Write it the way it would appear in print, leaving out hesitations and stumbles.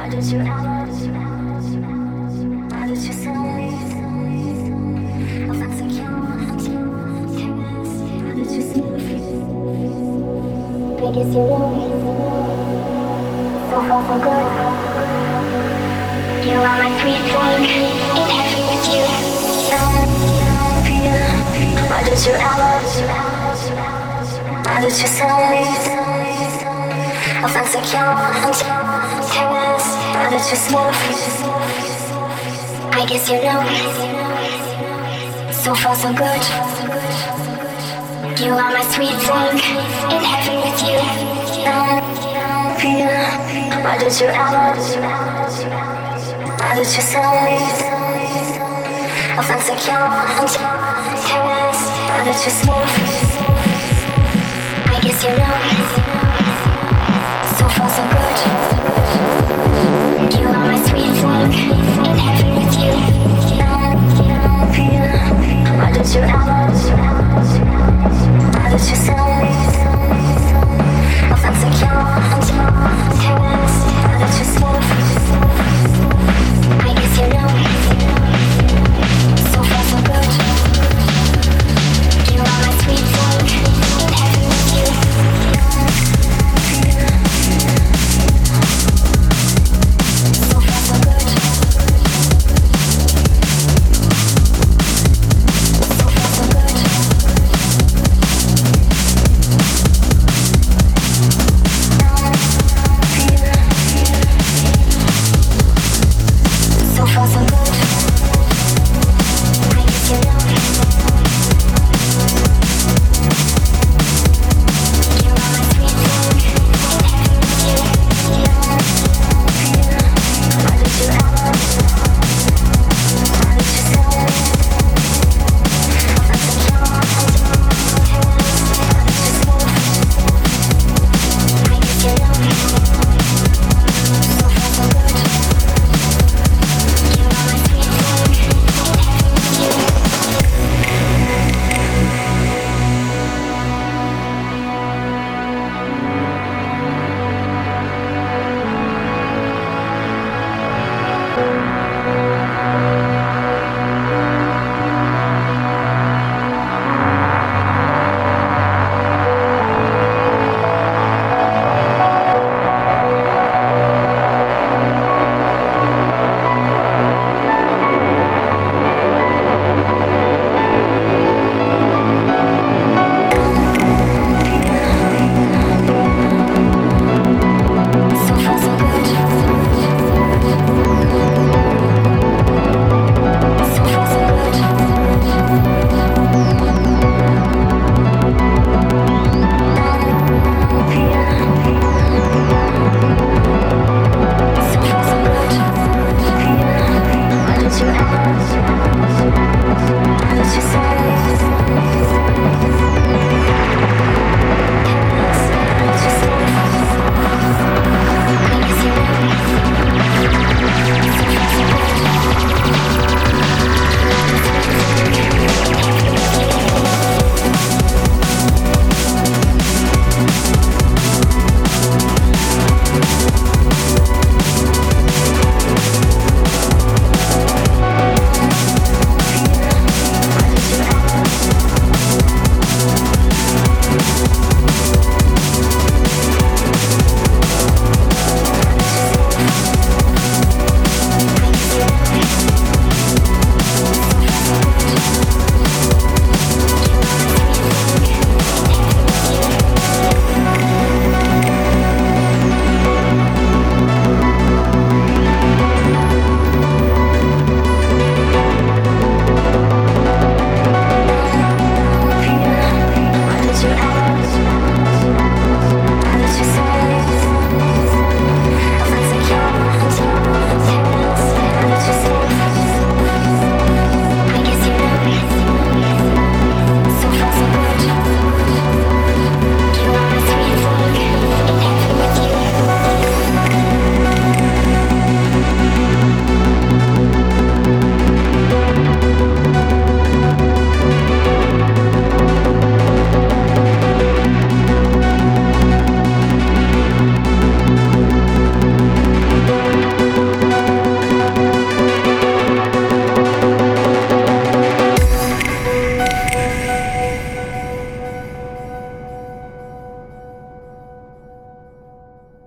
did you ever? Why did you say I felt secure? How did you see? I guess you know me. So far so good. You are my sweet thing. In heaven with you. Why did you ever? Why did you say I felt secure? How did you smooth? I guess you know me. So far so good. You are my sweet thing. In heaven with you. Why did you ever? Why did you say I felt secure? How did you smooth? I guess you know me.